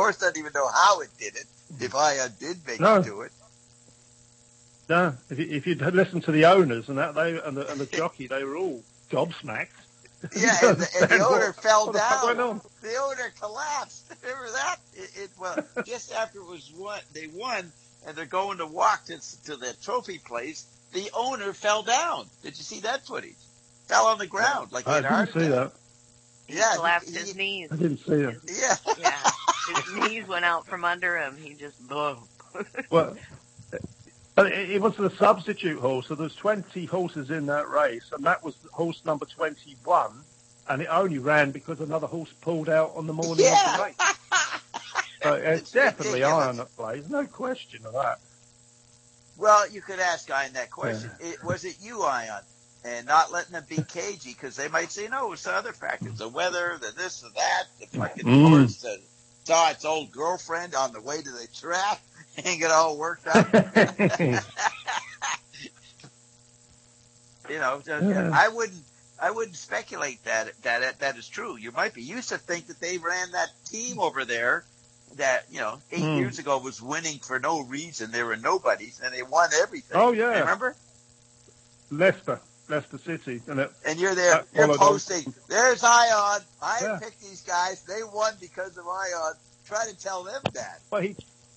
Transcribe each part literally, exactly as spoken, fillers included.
course, doesn't even know how it did it. If Ion did make no. it do it. No, if you, if you'd listened to the owners and that, they and the, and the jockey, they were all gobsmacked. Yeah, and the, and the owner what, fell what down. The, the owner collapsed. Remember that? It, it well, just after it was won, they won, and they're going to walk to to the trophy place. The owner fell down. Did you see that footage? Fell on the ground like he I had a heart didn't see attack. that. He Yeah, collapsed he, his he, knees. I didn't see it. Yeah. Yeah. His knees went out from under him. He just, boom. Well, but it, it was the substitute horse, so there's twenty horses in that race, and that was horse number twenty-one, and it only ran because another horse pulled out on the morning Yeah. of the race. So it's, It's definitely ridiculous. Ion at play. There's no question of that. Well, you could ask Ion that question. Yeah. It, was it you, Ion? And not letting them be cagey, because they might say, no, it's the other factors, the weather, the this, the that, the fucking Mm. horse, the, saw its old girlfriend on the way to the track, and get all worked up. You know, Yeah. I wouldn't, I wouldn't speculate that, that that is true. You might be used to think that they ran that team over there that, you know, eight Mm. years ago was winning for no reason. They were nobodies, and they won everything. Oh, yeah. Remember? Leicester, Leicester City. And, it, and you're there, uh, you're posting, on. there's Ion. I Yeah. picked these guys. They won because of Ion. Try to tell them that. Well, he,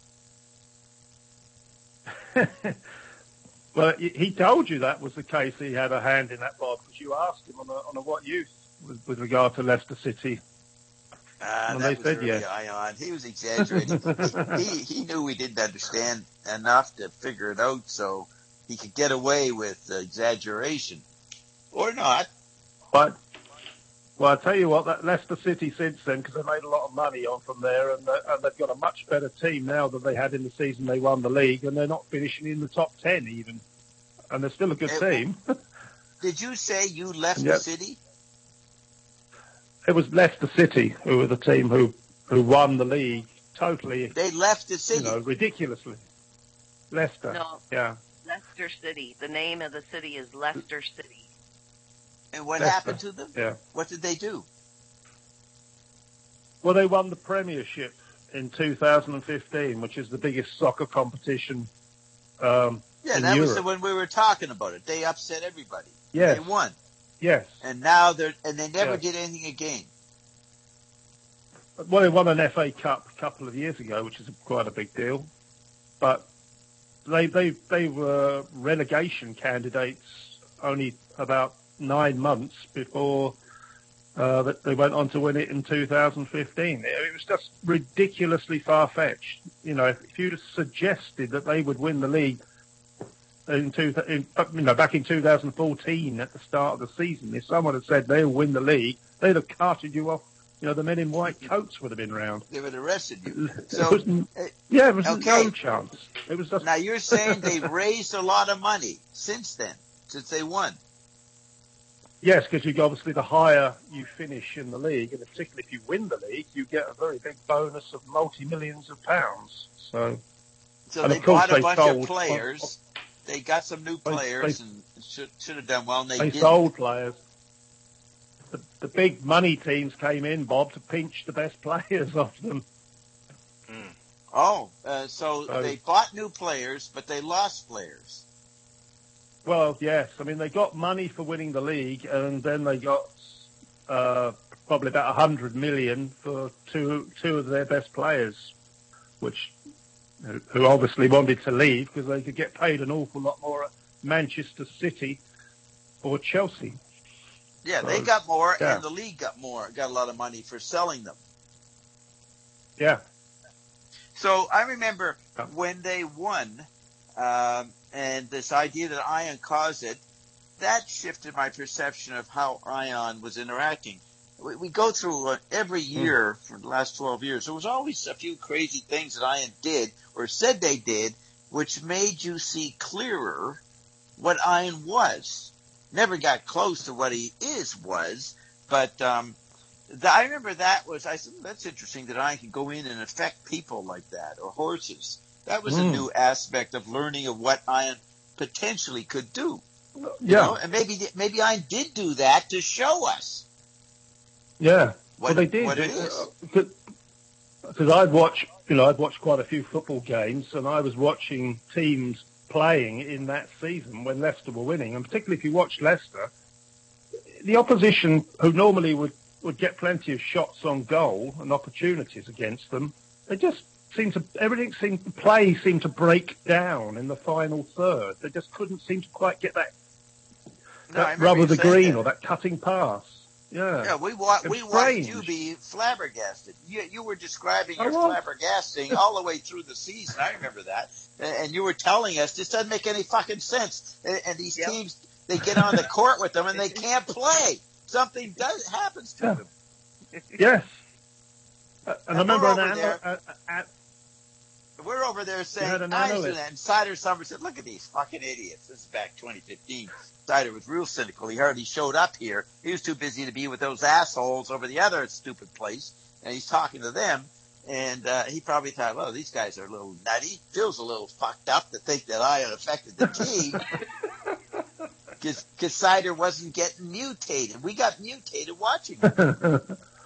well, he he told you that was the case. He had a hand in that, Bob, because you asked him on a, on a what use with, with regard to Leicester City. Uh, And that they was said really yes. Ion. He was exaggerating. he, he he knew we didn't understand enough to figure it out, so he could get away with uh, exaggeration, or not. But well, I tell you what, that Leicester City since then, because they made a lot of money on from there, and, they, and they've got a much better team now than they had in the season they won the league, and they're not finishing in the top ten even, and they're still a good It- team. Did you say you left Yep. the city? It was Leicester City who were the team who who won the league totally, They left the city. you know, ridiculously. Leicester, No, yeah. Leicester City. The name of the city is Leicester City. And what Leicester. happened to them? Yeah. What did they do? Well, they won the Premiership in two thousand fifteen, which is the biggest soccer competition um, Yeah, in that was Europe. the, when we were talking about it. They upset everybody. Yes. They won. Yes. And now they're, and they never Yes. did anything again. Well, they won an F A Cup a couple of years ago, which is quite a big deal. But they they they were relegation candidates only about nine months before uh, that they went on to win it in two thousand fifteen. It was just ridiculously far-fetched. You know, if you'd have suggested that they would win the league in, two, in you know back in two thousand fourteen at the start of the season, if someone had said they'll win the league, they'd have carted you off. You know, the men in white coats would have been round. They would have arrested you. It So, was, uh, yeah, it was okay. no chance. It was just now you're saying they've raised a lot of money since then, since they won. yes, because you obviously the higher you finish in the league, and particularly if you win the league, you get a very big bonus of multi millions of pounds. So So And they of course bought a they bunch sold- of players. They got some new They- players they- and should should have done well. And they, they didn't. sold players. The, the big money teams came in, Bob, to pinch the best players off them. Oh, uh, so So- they bought new players, but they lost players. Well, yes. I mean, they got money for winning the league, and then they got uh, probably about a hundred million for two two of their best players, which who obviously wanted to leave because they could get paid an awful lot more at Manchester City or Chelsea. Yeah, So, they got more, yeah. and the league got more, got a lot of money for selling them. Yeah. So I remember Yeah. when they won, um, and this idea that Ion caused it, that shifted my perception of how Ion was interacting. We, we go through uh, every year for the last twelve years. There was always a few crazy things that Ion did or said they did, which made you see clearer what Ion was. Never got close to what he is was, but um, the, I remember that was, I said, that's interesting that Ion can go in and affect people like that, or horses. That was a Mm. new aspect of learning of what Ion potentially could do. You Yeah. know? And maybe maybe Ion did do that to show us Yeah. what, well, they did. what it Uh, is. because- because I'd watch, you know, I'd watched quite a few football games, and I was watching teams playing in that season when Leicester were winning, and particularly if you watch Leicester, the opposition, who normally would, would get plenty of shots on goal and opportunities against them, they just seemed to, everything seemed, the play seemed to break down in the final third. They just couldn't seem to quite get that, No, I that remember rub you of the saying green that. or that cutting pass. Yeah. Yeah, we wa- It's we watched strange. you be flabbergasted. You you were describing I your was. flabbergasting all the way through the season. I remember that, and, and you were telling us this doesn't make any fucking sense. And, and these Yep. teams, they get on the court with them and they can't play. Something does happens to Yeah. them. Yes. Uh, and I And remember we're an over an- there. uh, uh, We're over there saying, had an I analyst. and Cider Summer said, look at these fucking idiots. This is back twenty fifteen. Cider was real cynical. He hardly showed up here. He was too busy to be with those assholes over the other stupid place. And he's talking to them. And uh, he probably thought, well, these guys are a little nutty. Phil's a little fucked up to think that I affected the team. Because Cider wasn't getting mutated. We got mutated watching him.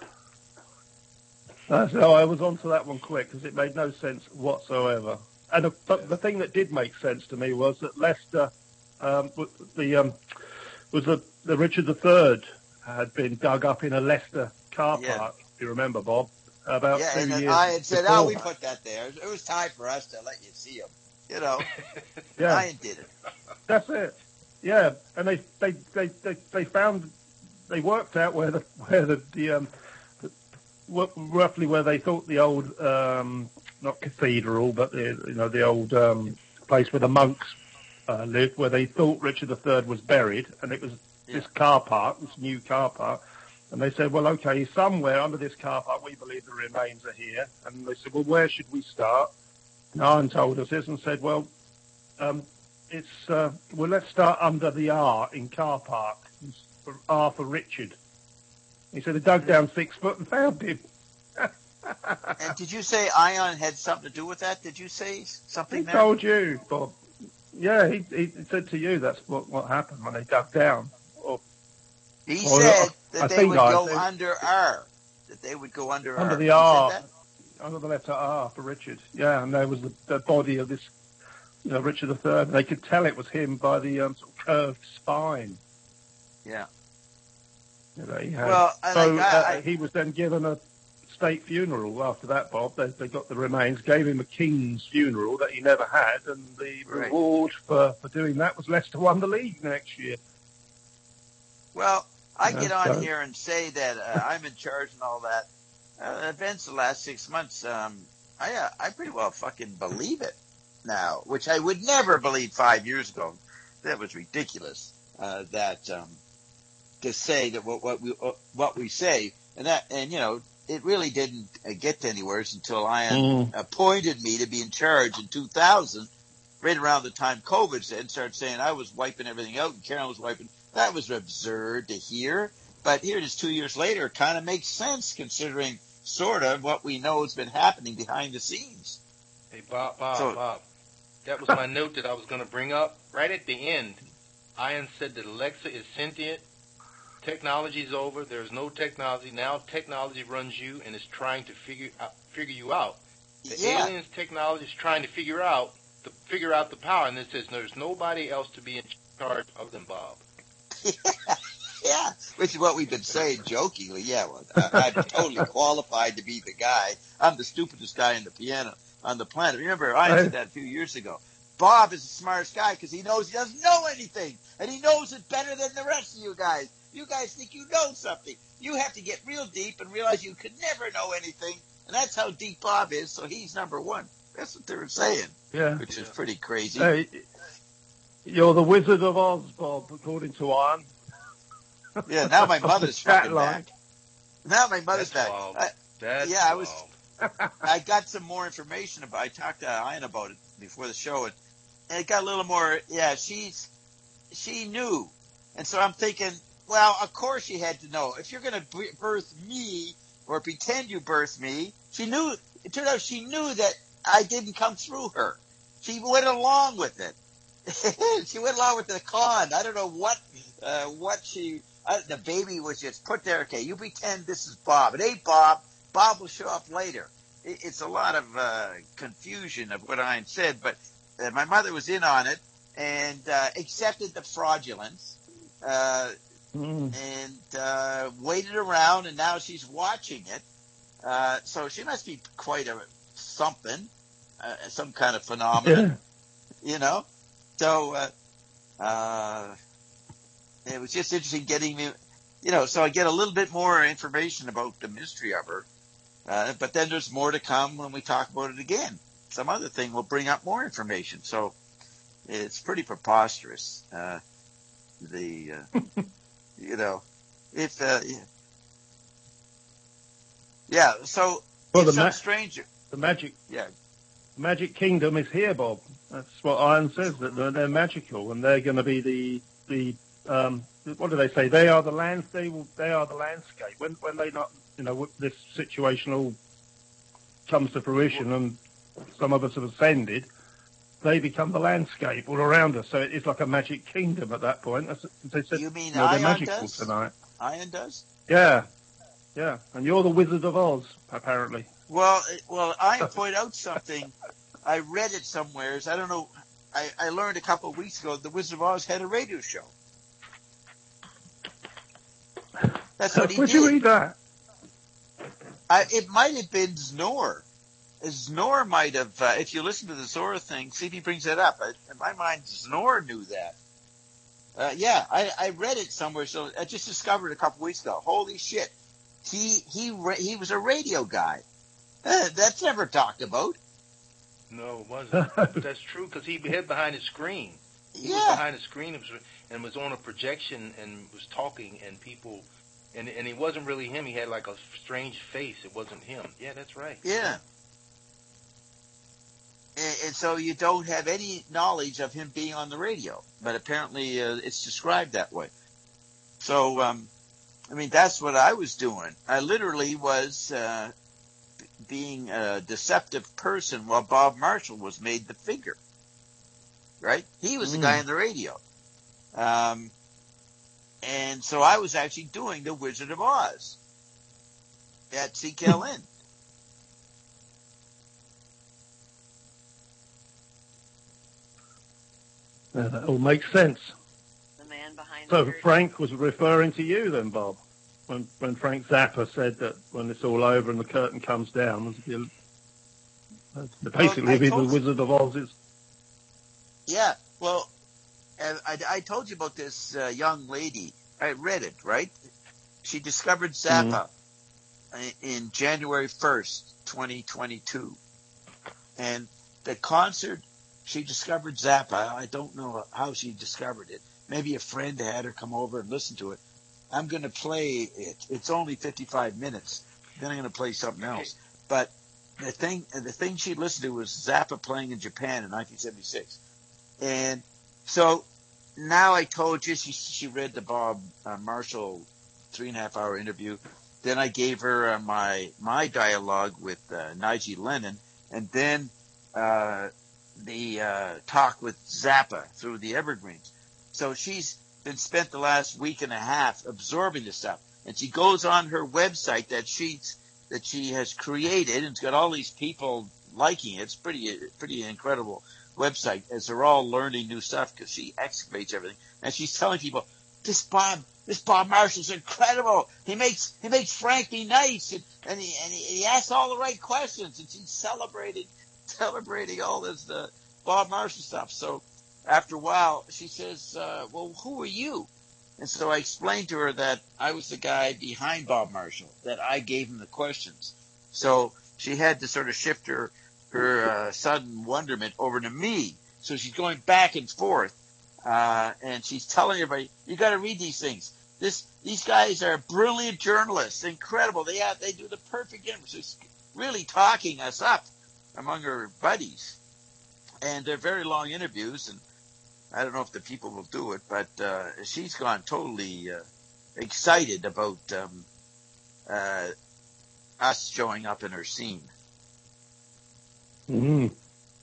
That's, oh, I was onto that one quick because it made no sense whatsoever. And the, but the thing that did make sense to me was that Leicester, um, w- the um, was the, the Richard the Third had been dug up in a Leicester car Yeah. park. If you remember, Bob, about Yeah, two and then years I had said, before oh, we that. put that there. It was time for us to let you see him. You know, Yeah, Ryan did it. that's it. Yeah, and they they, they, they, they found they worked out where the where the, the um the, what, roughly where they thought the old um not cathedral but the you know the old um place where the monks uh, lived, where they thought Richard the Third was buried, and it was Yeah. this car park, this new car park. And they said, well, okay, somewhere under this car park, we believe the remains are here. And they said, well, where should we start? And Ian told us this and said, well, um, it's uh, well, let's start under the R in car park. It's for R for Richard. He said they dug down six foot and found him. And did you say Ion had something to do with that? Did you say He something there? told you, Bob. Yeah, he, he said to you that's what, what happened when they dug down. Or He Well, said I that they think would I go think- under R. That they would go under, under R. the He R, said that? under the letter R for Richard. Yeah, and there was the, the body of this, you know, Richard the Third. They could tell it was him by the um, sort of curved spine. Yeah. That he had. Well, and so I- uh, I- he was then given a state funeral after that, Bob. They, they got the remains, gave him a king's funeral that he never had, and the Right. reward for, for doing that was Leicester won the league next year. Well, I Yeah, get on so- here and say that uh, I'm in charge and all that. Uh, events the last six months, um, I uh, I pretty well fucking believe it now, which I would never believe five years ago. That was ridiculous. Uh, that um, to say that what what we uh, what we say, and that and you know it really didn't uh, get to anywhere until Ian Mm. appointed me to be in charge in two thousand, right around the time COVID said, started saying I was wiping everything out and Karen was wiping. That was absurd to hear, but here it is two years later. It kind of makes sense considering sort of what we know has been happening behind the scenes. Hey, Bob, Bob, So- Bob. That was my note that I was going to bring up. Right at the end, Ian said that Alexa is sentient. Technology's over. There's no technology. Now technology runs you and is trying to figure out, figure you out. The Yeah. aliens technology is trying to figure out to figure out the power, and it says there's nobody else to be in charge of them, Bob. Yeah, which is what we've been saying jokingly. Yeah, well, I, I'm totally qualified to be the guy. I'm the stupidest guy on the piano on the planet. Remember, I said that a few years ago. Bob is the smartest guy because he knows he doesn't know anything, and he knows it better than the rest of you guys. You guys think you know something. You have to get real deep and realize you could never know anything, and that's how deep Bob is. So he's number one. That's what they were saying, Yeah. which is pretty crazy. Hey, you're the Wizard of Oz, Bob, according to Ian. Yeah, now my mother's Chat fucking line. back. Now my mother's That's back. wild. I, That's Yeah, I was- wild. I got some more information about. I talked to Ian about it before the show, and, and it got a little more. Yeah, she's she knew, and so I'm thinking, well, of course she had to know. If you're going to birth me or pretend you birthed me, she knew. It turned out she knew that I didn't come through her. She went along with it. She went along with the con. I don't know what uh, what she. Uh, the baby was just put there. Okay, you pretend this is Bob. It ain't Bob. Bob will show up later. it, it's a lot of uh, confusion of what Ian said, but uh, my mother was in on it and uh, accepted the fraudulence uh, Mm. and uh, waited around, and now she's watching it. Uh, so she must be quite a something, uh, some kind of phenomenon, Yeah. you know. So uh, uh, it was just interesting getting me, you know. So I get a little bit more information about the mystery of her. Uh, but then there's more to come when we talk about it again. Some other thing will bring up more information. So it's pretty preposterous. Uh, the uh, you know, if uh, yeah. So Well, if the some ma- stranger, The magic yeah. Magic Kingdom is here, Bob. That's what Ian says, that they're, they're magical, and they're going to be the the um, what do they say? They are the lands. They will. They are the landscape. When when they not, you know, this situation all comes to fruition, and some of us have ascended, they become the landscape all around us. So it's like a magic kingdom at that point. That's, they said, You mean no, they're Ion magical does? tonight. Ian does? Yeah, yeah. And you're the Wizard of Oz, apparently. Well, it- well, Ian point out something. I read it somewheres. I don't know. I, I learned a couple of weeks ago the Wizard of Oz had a radio show. That's what he Where'd did. you read that? I, it might have been Znor. Znor might have, uh, if you listen to the Zora thing, see if he brings that up. I, in my mind, Znor knew that. Uh, yeah, I, I read it somewhere, so I just discovered a couple weeks ago. Holy shit. He, he, ra- he was a radio guy. Uh, that's never talked about. No, it wasn't. But that's true because he hid behind his screen. He was Yeah. behind a screen and was, and was on a projection and was talking, and people, and and it wasn't really him. He had like a strange face. It wasn't him. Yeah, that's right. Yeah. And, and so you don't have any knowledge of him being on the radio, but apparently uh, it's described that way. So, um, I mean, that's what I was doing. I literally was uh, b- being a deceptive person while Bob Marshall was made the figure. Right? He was the Mm. guy on the radio. Um, and so I was actually doing the Wizard of Oz at C K L N. Yeah, that all makes sense. The man behind So the curtain. Frank was referring to you then, Bob, when when Frank Zappa said that when it's all over and the curtain comes down, you'll- that's basically I be the told you- Wizard of Oz is. Yeah, well, uh, I, I told you about this uh, young lady. I read it, right? She discovered Zappa i- in January first, twenty twenty-two. And the concert, she discovered Zappa. I don't know how she discovered it. Maybe a friend had her come over and listen to it. I'm going to play it. It's only fifty-five minutes. Then I'm going to play something else. But the thing, the thing she listened to was Zappa playing in Japan in nineteen seventy-six. And so now I told you she she read the Bob uh, Marshall three and a half hour interview. Then I gave her uh, my my dialogue with uh, Nigel Lennon, and then uh, the uh, talk with Zappa through the Evergreens. So she's been spent the last week and a half absorbing this stuff, and she goes on her website that she's that she has created, and it's got all these people liking it. It's pretty pretty incredible website as they're all learning new stuff because she excavates everything, and she's telling people this Bob this Bob Marshall's incredible. He makes he makes Frank be nice, and, and he and he, he asks all the right questions, and she's celebrating celebrating all this uh, Bob Marshall stuff. So after a while, she says, uh, "Well, who are you?" And so I explained to her that I was the guy behind Bob Marshall, that I gave him the questions. So she had to sort of shift her her uh, sudden wonderment over to me. So she's going back and forth, uh, and she's telling everybody, "You got to read these things. This these guys are brilliant journalists, incredible. They have, they do the perfect interviews." She's really talking us up among her buddies, and they're very long interviews. And I don't know if the people will do it, but uh, she's gone totally uh, excited about um, uh, us showing up in her scene. Mm.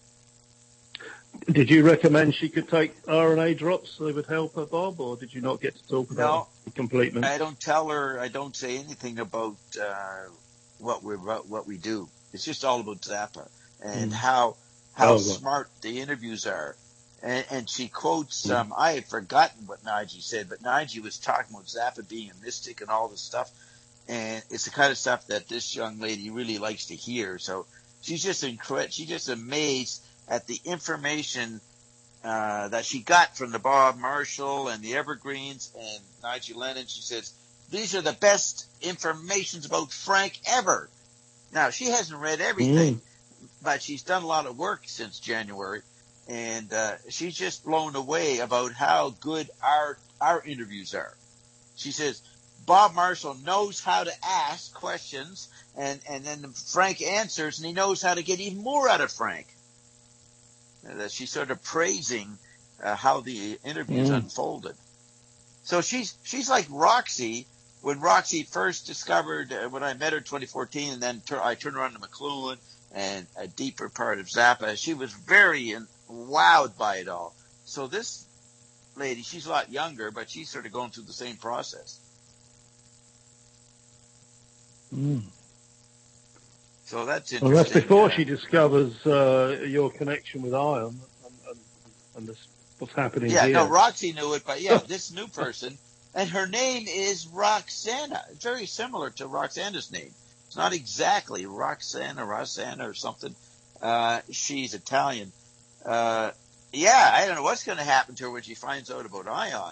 Did you recommend she could take R N A drops so they would help her, Bob, or did you not get to talk about No, the completeness? I don't tell her. I don't say anything about uh, what we what we do. It's just all about Zappa and Mm. how how Oh, right. smart the interviews are. And, and she quotes, um, I had forgotten what Nige said, but Nige was talking about Zappa being a mystic and all this stuff. And it's the kind of stuff that this young lady really likes to hear. So she's just incredible. She's just amazed at the information uh, that she got from the Bob Marshall and the Evergreens and Nigel Lennon. She says, these are the best informations about Frank ever. Now, she hasn't read everything, Mm. but she's done a lot of work since January. And uh, she's just blown away about how good our our interviews are. She says, Bob Marshall knows how to ask questions, and, and then Frank answers, and he knows how to get even more out of Frank. Uh, she's sort of praising uh, how the interviews Mm. unfolded. So she's she's like Roxy when Roxy first discovered, uh, when I met her in twenty fourteen, and then tur- I turned around to McLuhan and a deeper part of Zappa. She was very in, wowed by it all. So this lady, she's a lot younger, but she's sort of going through the same process. Mm. So that's Well, that's interesting. before Uh, she discovers uh, your connection with Ion and, and, and this, what's happening yeah, here. no, Roxy knew it, but yeah, this new person, and her name is Roxana. It's very similar to Roxana's name. It's not exactly Roxana, Roxana or something. Uh, she's Italian. Uh, yeah, I don't know what's going to happen to her when she finds out about Ion.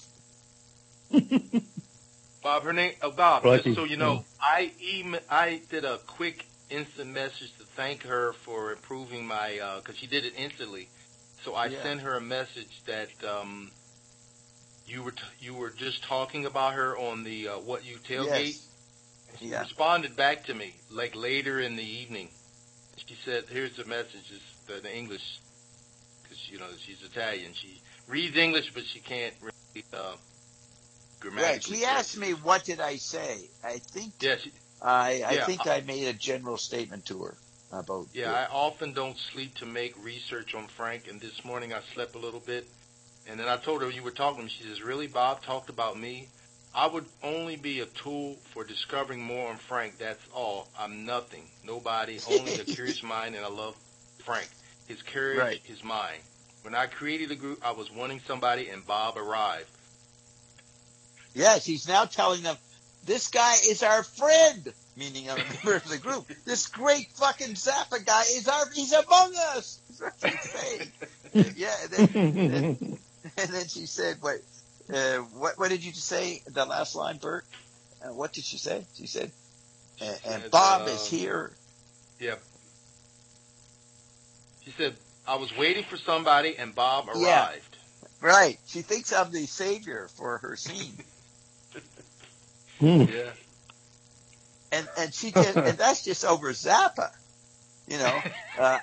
Bob, her name, oh, Bob, Righty. just so you know, I email, I did a quick instant message to thank her for improving my, uh 'cause she did it instantly. So I Yeah. sent her a message that, um, you were, t- you were just talking about her on the, uh, What You Tailgate. Yes. And she Yeah. responded back to me, like later in the evening. She said, here's the message, it's the, the English, because, you know, she's Italian. She reads English, but she can't read, uh, Right. grammatically. She asked me, what did I say? I think, Yeah, she, I, I Yeah, think I- I made a general statement to her about Yeah, it. I often don't sleep to make research on Frank, and this morning I slept a little bit. And then I told her you were talking to me. She says, really, Bob talked about me? I would only be a tool for discovering more on Frank, that's all. I'm nothing, nobody, only a curious mind, and I love Frank. His courage, Right. his mind. When I created the group, I was wanting somebody, and Bob arrived. Yes, he's now telling them, this guy is our friend, meaning a member of the group. This great fucking Zappa guy is our, he's among us. That's what she's saying. Yeah, and then, and, and then she said, wait, uh, what, what did you say, the last line, Bert? Uh, what did she say? She said, and, and said, Bob uh, is here. Yeah. She said, I was waiting for somebody, and Bob arrived. Yeah. Right. She thinks I'm the savior for her scene. Mm. Yeah. And, and she just, and that's just over Zappa, you know, uh,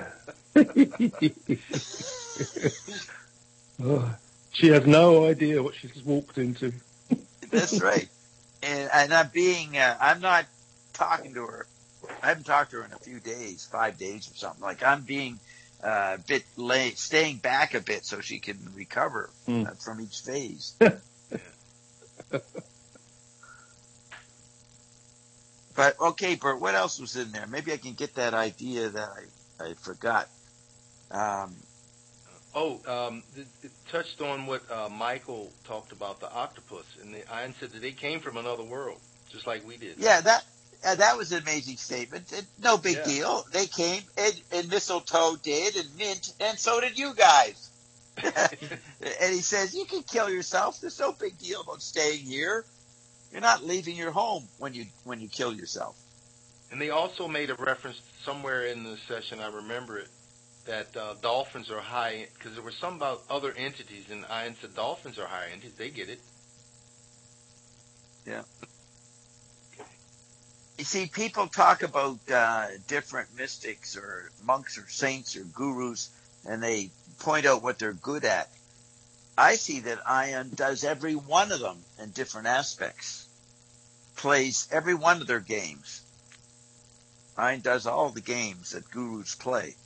Oh, she has no idea what she's walked into. that's right. And, and I'm being, uh, I'm not talking to her. I haven't talked to her in a few days, five days or something. Like I'm being uh, a bit late, staying back a bit so she can recover Mm. uh, from each phase. But okay, Bert, what else was in there? Maybe I can get that idea that I, I forgot. Um, Oh, um, it, it touched on what uh, Michael talked about, the octopus, and the Iron said that they came from another world, just like we did. yeah, that uh, that was an amazing statement. It, no big Yeah. deal. They came, and, and Mistletoe did, and Mint, and so did you guys. And he says, you can kill yourself. There's no big deal about staying here. You're not leaving your home when you when you kill yourself. And they also made a reference somewhere in the session, I remember it, that uh, dolphins are high, because there was some about other entities, and Iron said dolphins are high entities. They get it. Yeah. You see, people talk about uh, different mystics or monks or saints or gurus, and they point out what they're good at. I see that Ion does every one of them in different aspects, plays every one of their games. Ion does all the games that gurus play.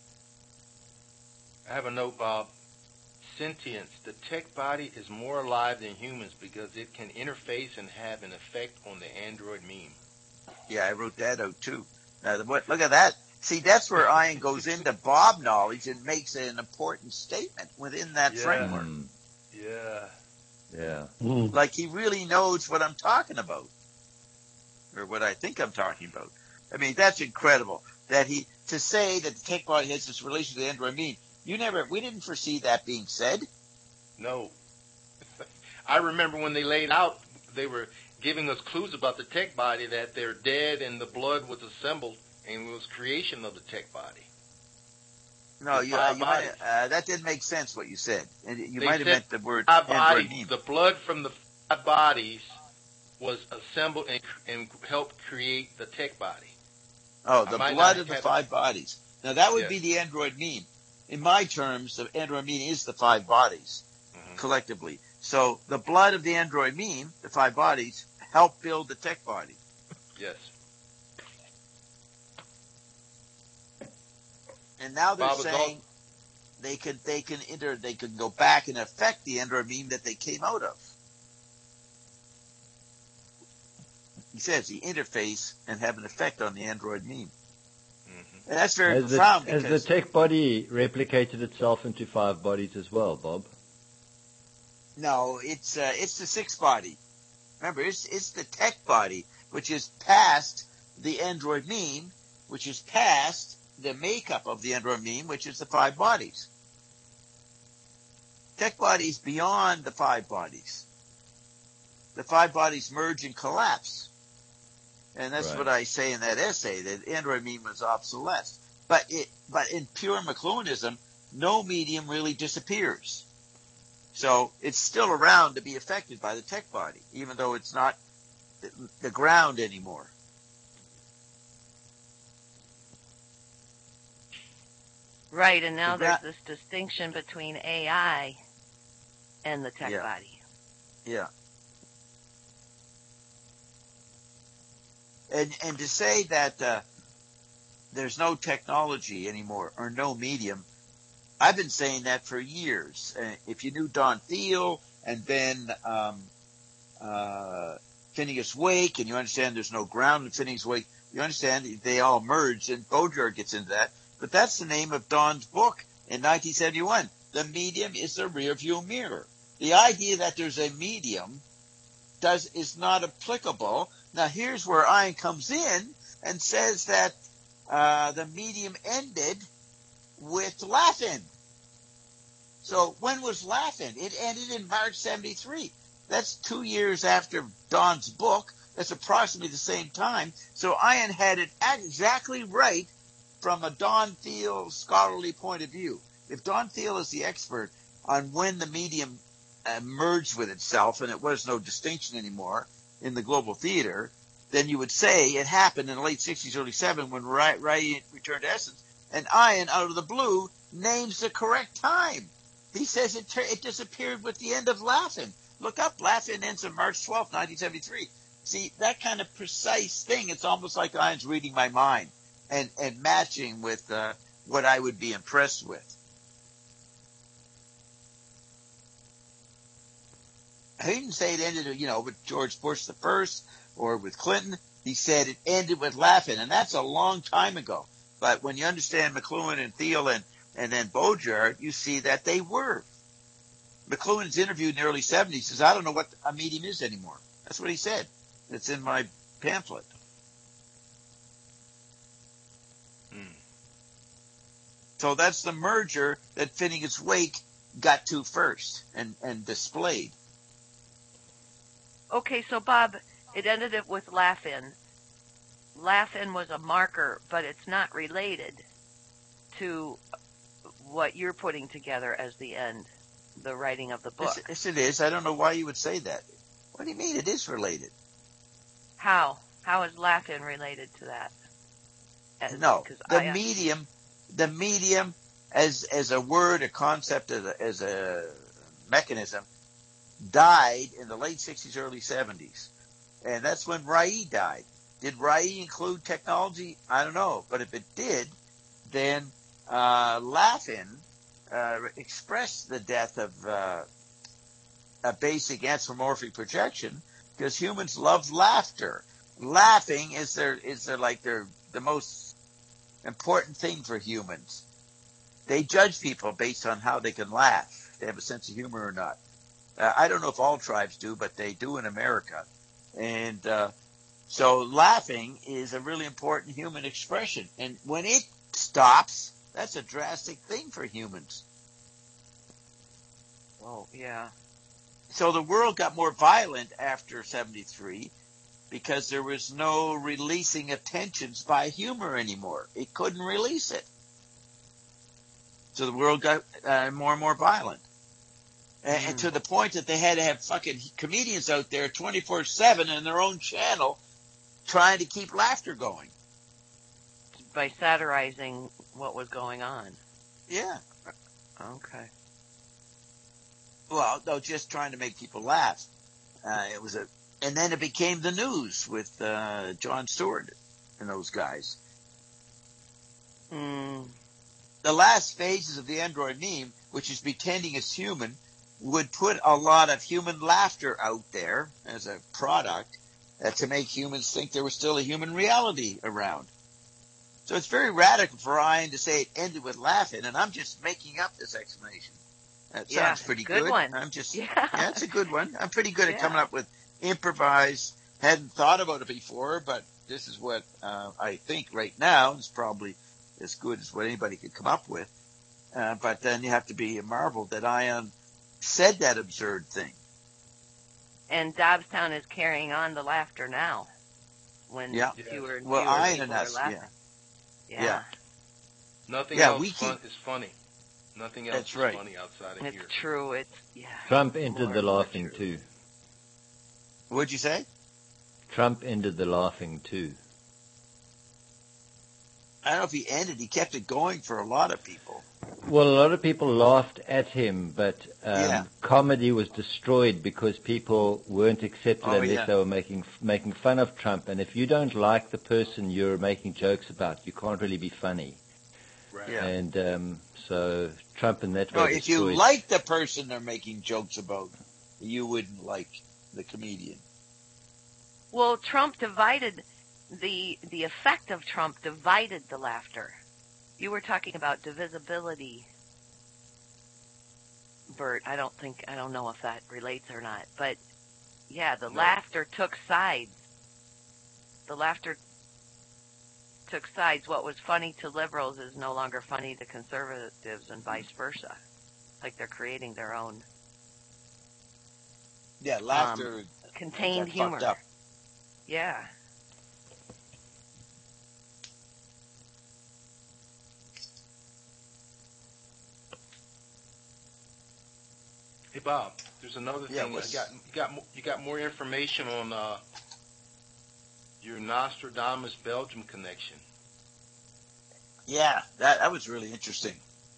I have a note, Bob. Sentience. The tech body is more alive than humans because it can interface and have an effect on the android meme. Yeah, I wrote that out too. Now, what, look at that. See, that's where Ian goes into Bob knowledge and makes an important statement within that Yeah. framework. Mm. Yeah. Yeah. Mm. Like he really knows what I'm talking about, or what I think I'm talking about. I mean, that's incredible. That he to say that the tech body has this relation to the android mean. You never, we didn't foresee that being said. No. I remember when they laid out, they were giving us clues about the tech body, that they're dead and the blood was assembled and it was creation of the tech body. No, The you, uh, five you might, bodies. uh, that didn't make sense what you said. And you They might have said meant the word Five android bodies, meme. the blood from the five bodies was assembled and, and helped create the tech body. Oh, I the might blood not of the have- five bodies. Now that would Yes. be the android meme. In my terms, the android meme is the five bodies Mhm. collectively. So the blood of the android meme, the five bodies, help build the tech body. Yes. And now they're Bob was saying they can they can enter they can go back and affect the android meme that they came out of. He says the interface and have an effect on the android meme. Mhm. And that's very Has the, profound has because the tech body replicated itself into five bodies as well, Bob? no, it's uh, it's the six body. Remember, it's it's the tech body, which is past the android meme, which is past the makeup of the android meme, which is the five bodies. Tech body is beyond the five bodies. The five bodies merge and collapse. And that's Right. what I say in that essay, that android meme was obsolete. But it, but in pure McLuhanism, no medium really disappears. So it's still around to be affected by the tech body, even though it's not the, the ground anymore. Right, and now The gra- there's this distinction between A I and the tech Yeah. body. Yeah. And and to say that uh, there's no technology anymore or no medium, I've been saying that for years. Uh, if you knew Don Thiel and then um, uh, Phineas Wake, and you understand there's no ground in Phineas Wake, you understand they all merged, and Baudrillard gets into that. But that's the name of Don's book in nineteen seventy-one. The medium is the rearview mirror. The idea that there's a medium does is not applicable. Now here's where Ian comes in and says that uh, the medium ended with Laugh-In. So when was Laugh-In? It ended in March seventy-three. That's two years after Don's book. That's approximately the same time. So Ian had it exactly right from a Don Thiel scholarly point of view. If Don Thiel is the expert on when the medium uh, merged with itself and it was no distinction anymore in the global theater, then you would say it happened in the late sixties, early seventies when Ray, Ray returned to essence. And Ian, out of the blue, names the correct time. He says it, ter- it disappeared with the end of Laugh-In. Look up, Laugh-In ends on March twelfth, nineteen seventy-three. See, that kind of precise thing, it's almost like Ian's reading my mind and, and matching with uh, what I would be impressed with. He didn't say it ended, you know, with George Bush the first or with Clinton. He said it ended with Laugh-In, and that's a long time ago. But when you understand McLuhan and Thiel and, and then Baudrillard, you see that they were. McLuhan's interviewed in the early seventies. Says, I don't know what a medium is anymore. That's what he said. It's in my pamphlet. Hmm. So that's the merger that Phineas Wake got to first and, and displayed. Okay, so Bob, it ended it with Laugh-In. Laugh-In was a marker, but it's not related to what you're putting together as the end, the writing of the book. Yes, yes, it is. I don't know why you would say that. What do you mean it is related? How? How is Laugh-In related to that? As, No, 'cause the I- medium, the medium as as a word, a concept, as a, as a mechanism, died in the late sixties, early seventies, and that's when Rai died. Did Rai include technology? I don't know, but if it did, then uh, Laugh-In uh, expressed the death of uh, a basic anthropomorphic projection because humans love laughter. laughing is their is their like their the most important thing for humans. They judge people based on how they can laugh. If they have a sense of humor or not. Uh, I don't know if all tribes do, but they do in America. And uh, so laughing is a really important human expression. And when it stops, that's a drastic thing for humans. Oh, yeah. So the world got more violent after seventy-three because there was no releasing of tensions by humor anymore. It couldn't release it. So the world got uh, more and more violent. And, and to the point that they had to have fucking comedians out there twenty-four seven in their own channel trying to keep laughter going. By satirizing what was going on. Yeah. Okay. Well, no, just trying to make people laugh. Uh, it was a, and then it became the news with uh, Jon Stewart and those guys. Mm. The last phases of the Android meme, which is pretending it's human, would put a lot of human laughter out there as a product uh, to make humans think there was still a human reality around. So it's very radical for Ryan to say it ended with laughing, and I'm just making up this explanation. That Yeah, sounds pretty good good. one. I'm just Yeah. yeah, it's a good one. I'm pretty good at Yeah. coming up with improvised. Hadn't thought about it before, but this is what uh, I think right now is probably as good as what anybody could come up with. Uh, but then you have to be marveled that Ion said that absurd thing. And Dobbstown is carrying on the laughter now. When Yeah. fewer and Well, fewer Ion people and are us, laughing. yeah. Yeah. Yeah. Nothing Yeah, else we fun keep- is funny. Nothing else That's is right. funny outside of It's here. true. It's yeah. Trump More ended the and more laughing true. too. What'd you say? Trump ended the laughing too. I don't know if he ended. He kept it going for a lot of people. Well, a lot of people laughed at him, but um, Yeah. comedy was destroyed because people weren't accepted Oh, unless yeah. they were making making fun of Trump. And if you don't like the person you're making jokes about, you can't really be funny. Right. Yeah. And um, so Trump in that No, way if you destroyed. like the person they're making jokes about, you wouldn't like the comedian. Well, Trump divided the the effect of Trump divided the laughter. You were talking about divisibility, Bert. I don't think I don't know if that relates or not, but yeah, the No. laughter took sides. The laughter took sides. What was funny to liberals is no longer funny to conservatives, and vice versa. Like they're creating their own Yeah, laughter contained got humor. fucked up. Yeah. Hey Bob, there's another Yeah, thing. what's- You got you got mo- you got more information on uh, your Nostradamus Belgium connection. Yeah, that that was really interesting.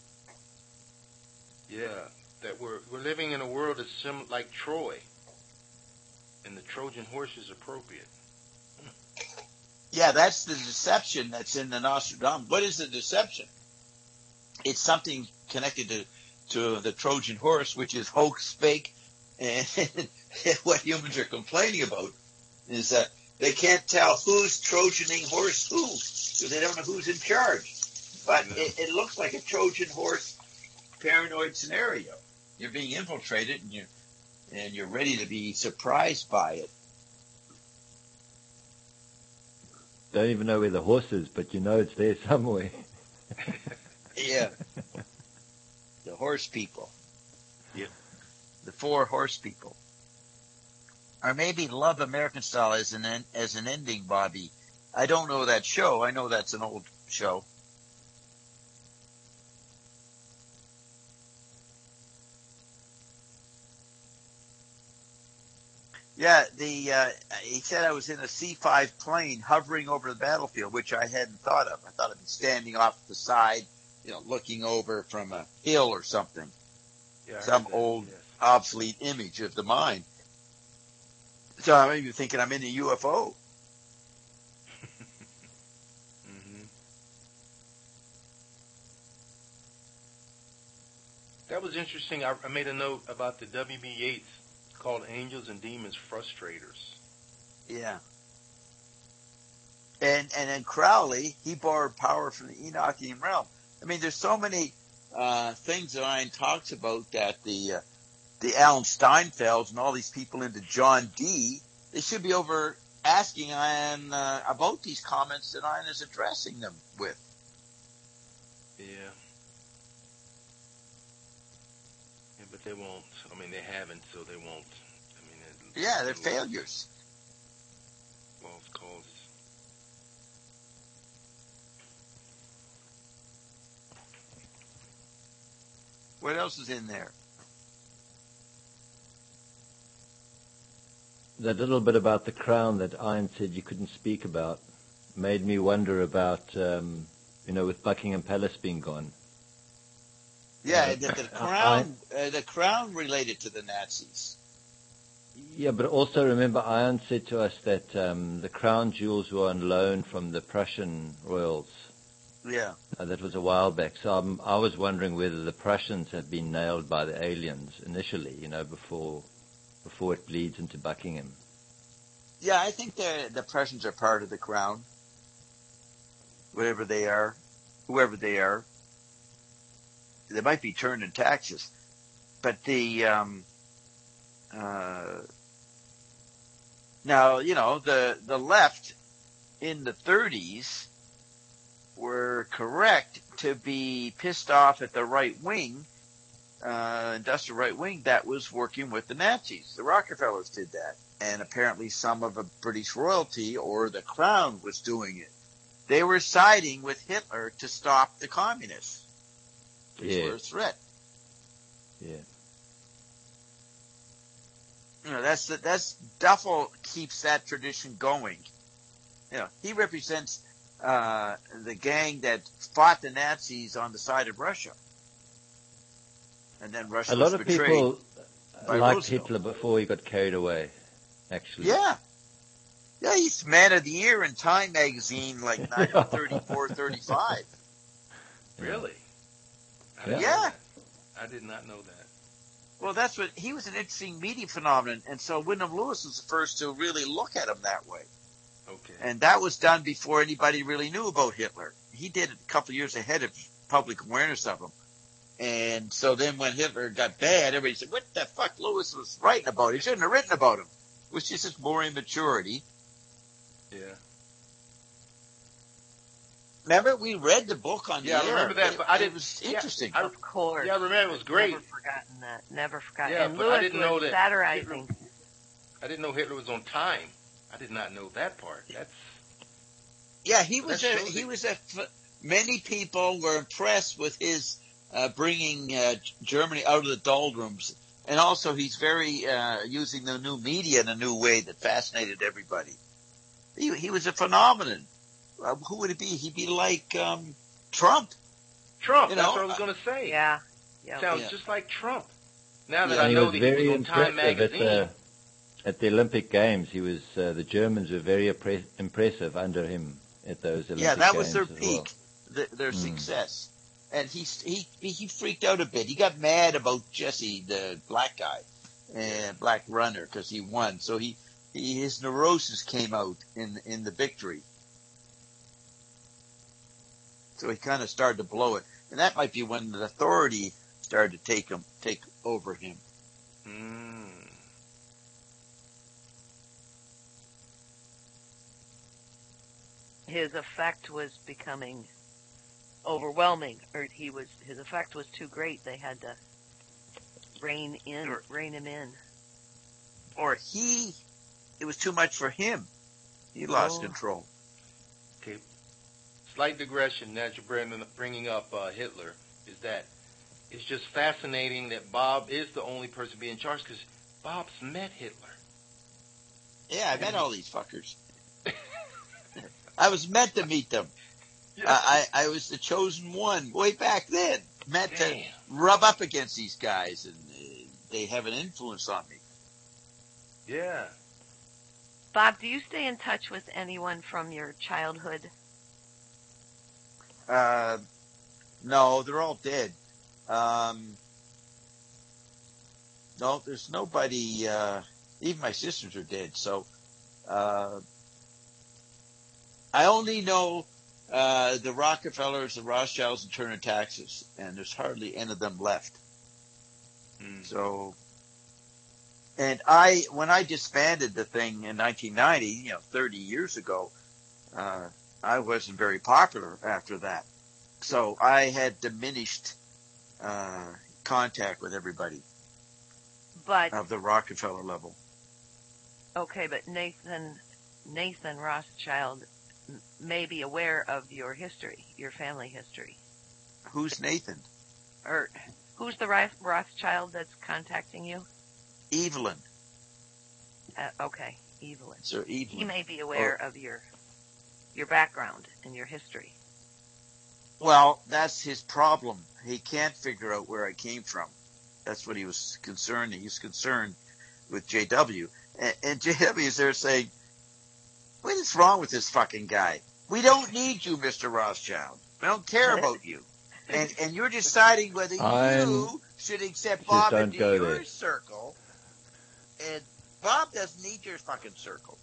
Yeah, that we're we're living in a world that's sim- like Troy, and the Trojan horse is appropriate. Yeah, that's the deception that's in the Nostradamus. What is the deception? It's something connected to, to the Trojan horse, which is hoax, fake, and what humans are complaining about is that they can't tell who's Trojaning horse who, because they don't know who's in charge. But Yeah. it, it looks like a Trojan horse paranoid scenario. You're being infiltrated, and you're and you're ready to be surprised by it. Don't even know where the horse is, but you know it's there somewhere. Yeah. The horse people. Yeah. The four horse people. Or maybe Love American Style as an en- as an ending, Bobby. I don't know that show. I know that's an old show. Yeah, the uh, he said I was in a C five plane hovering over the battlefield, which I hadn't thought of. I thought I'd be standing off the side, you know, looking over from a hill or something. Yeah, I heard Some that, old, yes. obsolete image of the mind. So I'm even thinking I'm in a U F O. hmm That was interesting. I, I made a note about the W B Yates called Angels and Demons Frustrators. Yeah. And and then Crowley, he borrowed power from the Enochian realm. I mean, there's so many uh, things that Ian talks about that the uh, the Alan Steinfelds and all these people into John Dee, they should be over asking Ian uh, about these comments that Ian is addressing them with. Yeah. Yeah, but they won't. I mean, they haven't, so they won't. I mean, it, Yeah, they're failures. Lost causes. What else is in there? That little bit about the crown that Ian said you couldn't speak about made me wonder about, um, you know, with Buckingham Palace being gone. Yeah, Uh, the, the crown, uh, the crown related to the Nazis. Yeah, but also remember Ian said to us that um, the crown jewels were on loan from the Prussian royals. Yeah. Uh, that was a while back. So um, I was wondering whether the Prussians had been nailed by the aliens initially, you know, before before it bleeds into Buckingham. Yeah, I think the the Prussians are part of the crown. Whatever they are, whoever they are. They might be turned in taxes. But the, um, uh, now, you know, the, the left in the thirties were correct to be pissed off at the right wing, uh, industrial right wing that was working with the Nazis. The Rockefellers did that. And apparently some of the British royalty or the crown was doing it. They were siding with Hitler to stop the communists, which Yeah. were a threat. Yeah. You know, that's the, that's Duffel keeps that tradition going. You know, he represents uh, the gang that fought the Nazis on the side of Russia, and then Russia A lot was of betrayed people by liked Roosevelt. Hitler before he got carried away, actually. Yeah, yeah, he's man of the year in Time magazine, like nineteen thirty-four, thirty-five. Really? I Yeah. didn't know Yeah. that. I did not know that. Well, that's what he was an interesting media phenomenon, and so Wyndham Lewis was the first to really look at him that way. Okay. And that was done before anybody really knew about Hitler. He did it a couple of years ahead of public awareness of him. And so then when Hitler got bad, everybody said, what the fuck Lewis was writing about? He shouldn't have written about him. It was just his more immaturity. Yeah. Remember, we read the book on Yeah, the I air. remember that, It, but I it didn't- was yeah, interesting. I- Of course. Yeah, I remember it was great. Never forgotten that. Never forgotten. Yeah, and but I Lewis didn't was know that satirizing. I didn't know Hitler was on time. I did not know that part. That's Yeah, he But was that a, shows he it. was a, many people were impressed with his, uh, bringing, uh, Germany out of the doldrums. And also he's very, uh, using the new media in a new way that fascinated everybody. He, he was a phenomenon. Uh, who would it be? He'd be like, um, Trump. Trump. You that's know, what I was going to say. Yeah. Yeah. Sounds Yeah. just like Trump. Now that Yeah. I And he know was that very he was on Time impressive at magazine. the, at the Olympic Games. He was uh, the Germans were very impre- impressive under him at those Olympic Yeah, that Games was their as well. peak, th their Mm. success. And he, he, he freaked out a bit. He got mad about Jesse, the black guy, and black runner, because he won. So he, he, his neurosis came out in, in the victory. So he kind of started to blow it. And that might be when the authority started to take him, take over him. Mm. His effect was becoming overwhelming, or he was his effect was too great. They had to rein in, Or- rein him in. Or he, it was too much for him. He lost Oh. control. Okay. Slight digression. Now that you're bringing- bringing up uh, Hitler, is that it's just fascinating that Bob is the only person being charged because Bob's met Hitler. Yeah, I met all these fuckers. I was meant to meet them. Yeah. I, I I was the chosen one way back then. Meant to Damn. rub up against these guys, and uh, they have an influence on me. Yeah. Bob, do you stay in touch with anyone from your childhood? Uh, no, they're all dead. Um, no, there's nobody. Uh, even my sisters are dead. So, uh, I only know uh, the Rockefellers, the Rothschilds, and Turner Taxes, and there's hardly any of them left. Mm. So, and I, when I disbanded the thing in nineteen ninety, you know, thirty years ago, uh, I wasn't very popular after that. So I had diminished uh, contact with everybody But of the Rockefeller level. okay, but Nathan Nathan Rothschild m- may be aware of your history, your family history. Who's Nathan? Or who's the Roth- Rothschild that's contacting you? Evelyn. Uh, okay, Evelyn. Sir He Evelyn. may be aware of your your background and your history. Well, that's his problem. He can't figure out where I came from. That's what he was concerned. He's concerned with J W. And, and J W is there saying, what is wrong with this fucking guy? We don't need you, Mister Rothschild. We don't care about you. And and you're deciding whether I'm- you should accept Just Bob don't into go your there. circle. And Bob doesn't need your fucking circle.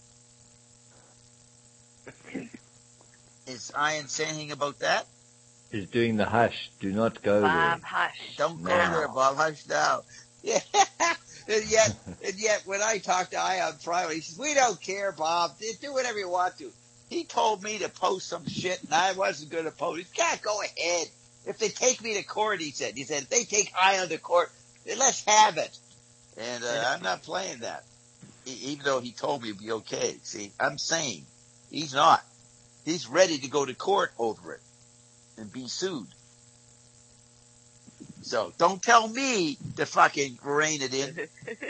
Is Ian saying anything about that? He's doing the hush. Do not go Bob, there. hush. Don't go Now. there, Bob. Hush now. Yeah. and yet, and yet, when I talked to Ian Friday, he says, "We don't care, Bob. Do whatever you want to." He told me to post some shit, and I wasn't going to post. He can't go ahead. If they take me to court, he said. He said, if they take Ian to court, then let's have it. And uh, I'm not playing that, e- even though he told me it'd be okay. See, I'm saying he's not. He's ready to go to court over it and be sued. So don't tell me to fucking rein it in.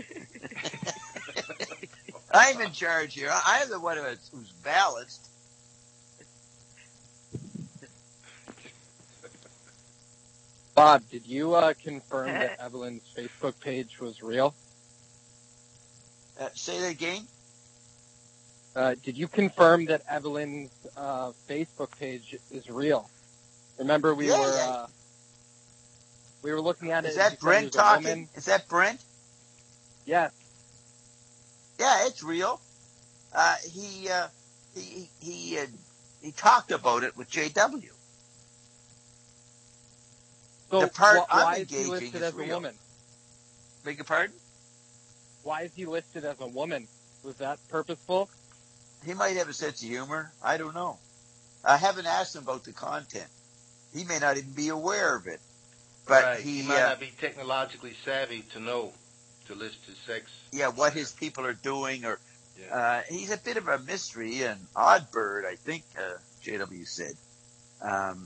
I'm in charge here. I'm the one who's, who's balanced. Bob, did you uh, confirm that Evelyn's Facebook page was real? Uh, say that again. Uh, did you confirm that Evelyn's uh, Facebook page is real? Remember, we Yeah, were yeah. uh, we were looking at it. Is and you that said Brent it was a talking? woman. Is that Brent? Yes. Yeah, it's real. Uh, he uh, he he uh, he talked about it with J W. So The part wh- I'm why is he engaging listed is as real. a woman? Beg your pardon? Why is he listed as a woman? Was that purposeful? He might have a sense of humor. I don't know. I haven't asked him about the content. He may not even be aware of it. But right. he, he might uh, not be technologically savvy to know to list his sex. yeah, what his people are doing, or Yeah. uh, he's a bit of a mystery, an odd bird, I think. Uh, J W said um,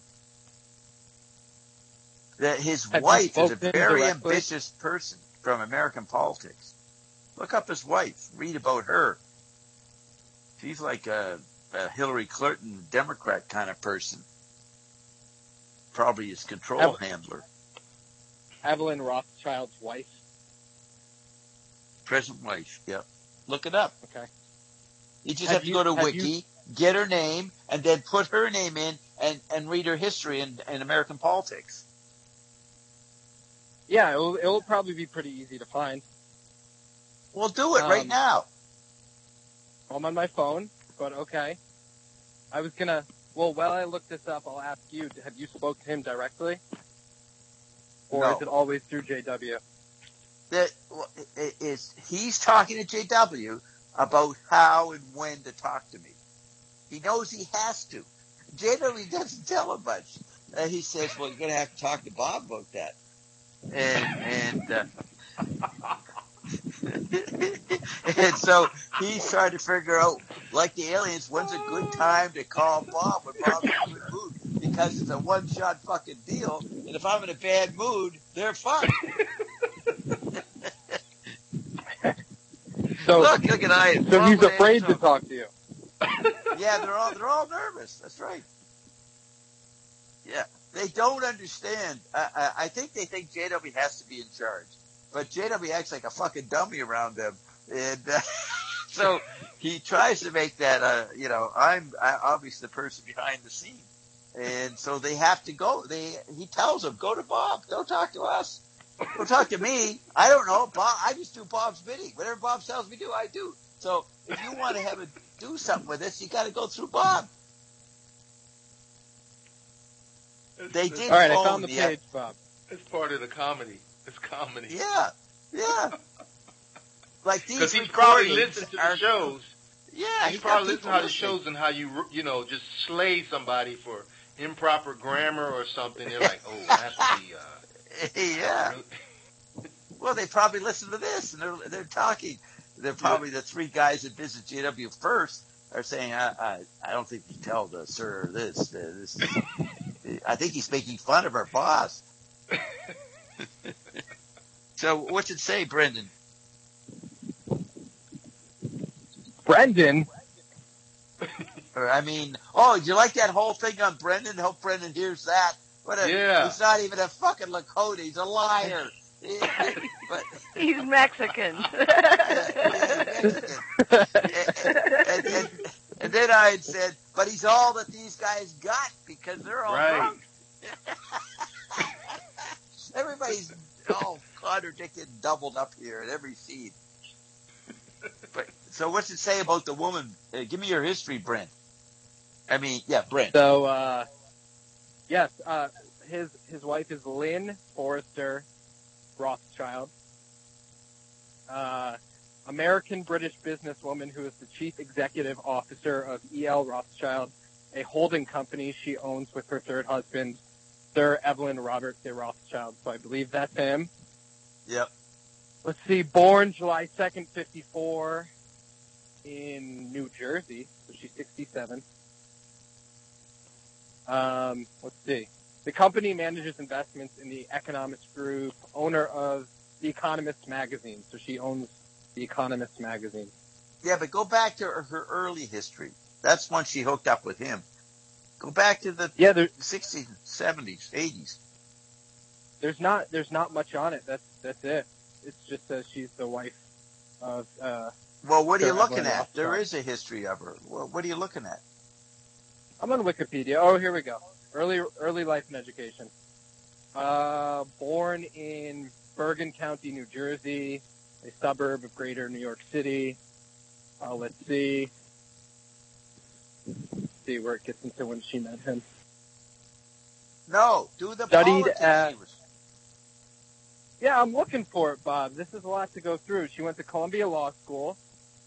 that his Have you wife is a spoken very directly? ambitious person from American politics. Look up his wife. Read about her. She's like a, a Hillary Clinton Democrat kind of person. Probably his control Ev- handler. Evelyn Rothschild's wife. Present wife, yeah. Look it up. Okay. You just Have have, to you- go to have Wiki, you- get her name, and then put her name in and, and read her history in, in American politics. Yeah, it will, it will probably be pretty easy to find. Well, do it right Um, now. I'm on my phone, but okay. I was gonna. Well, while I look this up, I'll ask you: have you spoke to him directly, or No. is it always through J W? That well, it- it's, he's talking to J W about how and when to talk to me. He knows he has to. J W doesn't tell him much. Uh, he says, well, you're going to have to talk to Bob about that. And, and, uh, and so he's trying to figure out, like the aliens, when's a good time to call Bob when Bob's in a good mood, because it's a one-shot fucking deal, and if I'm in a bad mood, they're fucked. So, look, look at I. so he's afraid to talk to you. Yeah, they're all they're all nervous. That's right. Yeah, they don't understand. I, I, I think they think J W has to be in charge, but J W acts like a fucking dummy around them, and uh, so he tries to make that. Uh, you know, I'm I, obviously the person behind the scene, and so they have to go. They he tells them, go to Bob. Don't talk to us. Don't talk to me. I don't know. Bob. I just do Bob's bidding. Whatever Bob tells me to do, I do. So if you want to have a do something with this, you got to go through Bob. They did. All right, I phone found the the, page, Bob. It's part of the comedy. It's comedy. Yeah, yeah. Like these Because he's probably recordings listened to the are- shows. Yeah, He's he's probably got listened to people how the listening. shows and how you, you know, just slay somebody for improper grammar or something. They're like, oh, that's the, uh, Yeah. really- Well, they probably listen to this, and they're they're talking. They're probably the three guys that visit J W first are saying, I I, I don't think you tell the sir this. Uh, this I think he's making fun of our boss. So what's it say, Brendan? Brendan? Or, I mean, oh, you like that whole thing on Brendan? Hope Brendan hears that. What a, Yeah. He's not even a fucking Lakota. He's a liar. But, He's Mexican. yeah, he's Mexican. and, and, and then I had said, but he's all that these guys got because they're all Right. drunk. Everybody's all contradicted and doubled up here in every scene. But, so what's it say about the woman? Uh, give me your history, Brent. I mean, yeah, Brent. So, uh, yes, uh, his his wife is Lynn Forrester Rothschild, uh, American-British businesswoman who is the chief executive officer of E L Rothschild, a holding company she owns with her third husband, Sir Evelyn Robert de Rothschild. So I believe that's him. Yep. Let's see, born July second, fifty-four in New Jersey, so she's sixty-seven. Um, let's see. The company manages investments in the Economist Group, owner of The Economist magazine. So she owns The Economist magazine. Yeah, but go back to her, her early history. That's when she hooked up with him. Go back to the Yeah, there, sixties, seventies, eighties. there's not there's not much on it. That's that's it. It just says she's the wife of. Uh, Well, what are you Sir looking Evelyn at? There Rothschild. is a history of her. Well, what are you looking at? I'm on Wikipedia. Oh, here we go. Early early life and education. Uh, born in Bergen County, New Jersey, a suburb of Greater New York City. Uh, let's see. Let's see where it gets into when she met him. No, do the Studied politics. at- She was- Yeah, I'm looking for it, Bob. This is a lot to go through. She went to Columbia Law School.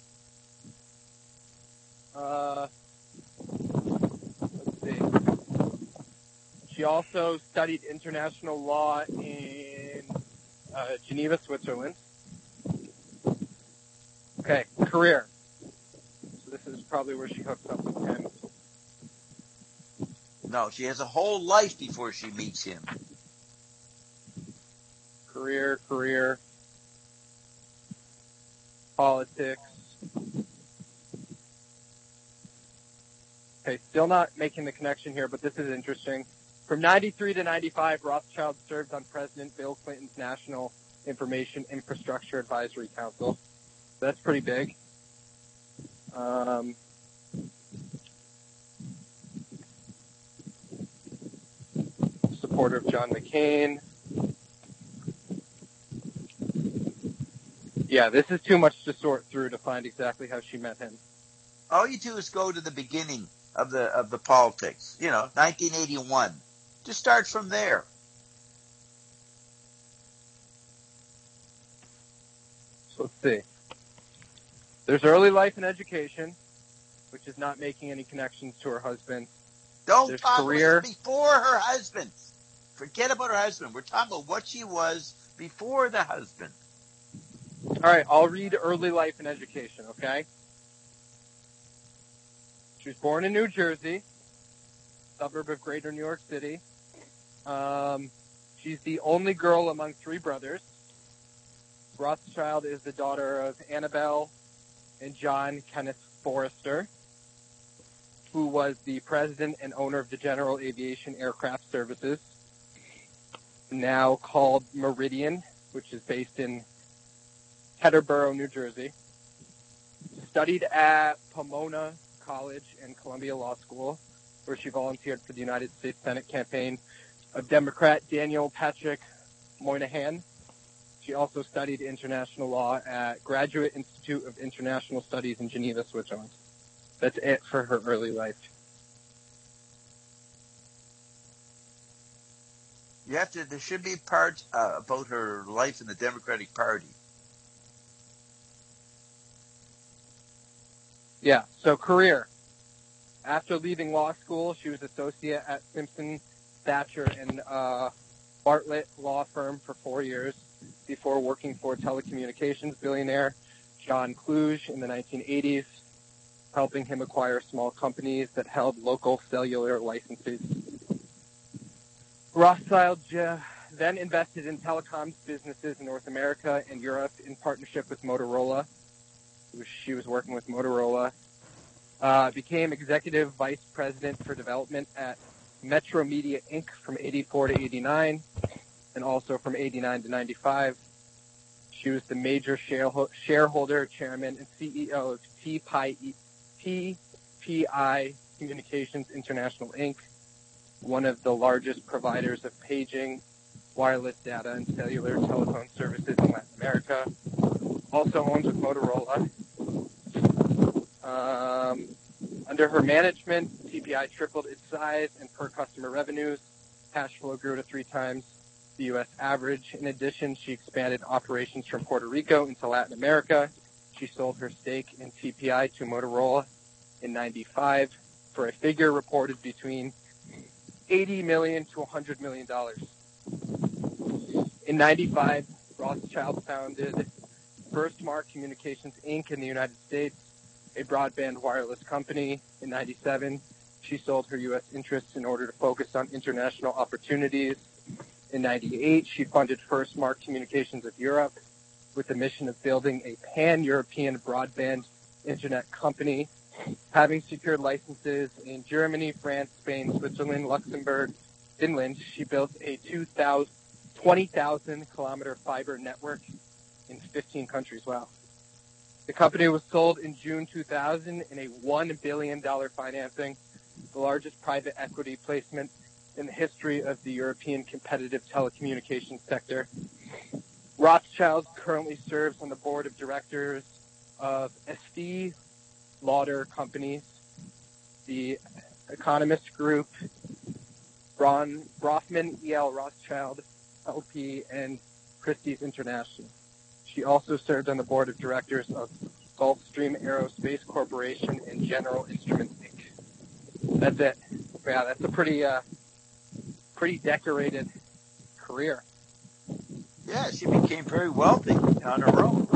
Uh, let's see. She also studied international law in uh, Geneva, Switzerland. Okay, career. So this is probably where she hooks up with him. No, she has a whole life before she meets him. Career, career, politics. Okay, still not making the connection here, but this is interesting. From ninety-three to ninety-five, Rothschild served on President Bill Clinton's National Information Infrastructure Advisory Council. That's pretty big. Um, supporter of John McCain. Yeah, this is too much to sort through to find exactly how she met him. All you do is go to the beginning of the of the politics. You know, nineteen eighty-one. Just start from there. So let's see. There's early life and education, which is not making any connections to her husband. Don't There's talk career. about before her husband. Forget about her husband. We're talking about what she was before the husband. All right, I'll read early life and education, okay? She was born in New Jersey, suburb of Greater New York City. Um, she's the only girl among three brothers. Rothschild is the daughter of Annabelle and John Kenneth Forrester, who was the president and owner of the General Aviation Aircraft Services, now called Meridian, which is based in Peterborough, New Jersey. Studied at Pomona College and Columbia Law School, where she volunteered for the United States Senate campaign of Democrat Daniel Patrick Moynihan. She also studied international law at Graduate Institute of International Studies in Geneva, Switzerland. That's it for her early life. You have to. There should be parts uh, about her life in the Democratic Party. Yeah. So career. After leaving law school, she was associate at Simpson, Thatcher, and uh, Bartlett law firm for four years before working for telecommunications billionaire John Kluge in the nineteen eighties, helping him acquire small companies that held local cellular licenses. Rothschild uh, then invested in telecoms businesses in North America and Europe in partnership with Motorola. She was working with Motorola. Uh, became executive vice president for development at Metro Media Incorporated from eighty-four to eighty-nine, and also from eighty-nine to ninety-five. She was the major shareholder, chairman, and C E O of T P I Communications International, Incorporated, one of the largest providers of paging, wireless data, and cellular telephone services in Latin America. Also owns with Motorola. Um, under her management, T P I tripled its size and per customer revenues. Cash flow grew to three times the U S average. In addition, she expanded operations from Puerto Rico into Latin America. She sold her stake in T P I to Motorola in ninety-five for a figure reported between eighty million dollars to one hundred million dollars. In ninety-five, Rothschild founded Firstmark Communications, Incorporated in the United States, a broadband wireless company. In ninety-seven, she sold her U S interests in order to focus on international opportunities. In ninety-eight, she funded Firstmark Communications of Europe with the mission of building a pan-European broadband internet company. Having secured licenses in Germany, France, Spain, Switzerland, Luxembourg, Finland, she built a twenty thousand kilometer fiber network in fifteen countries. Wow. The company was sold in June two thousand in a one billion dollars financing, the largest private equity placement in the history of the European competitive telecommunications sector. Rothschild currently serves on the board of directors of Estée Lauder Companies, the Economist Group, Bron, Brofman E L Rothschild L P, and Christie's International. She also served on the board of directors of Gulfstream Aerospace Corporation and General Instruments, Incorporated. That's it. Yeah, that's a pretty, uh, pretty decorated career. Yeah, she became very wealthy on her own.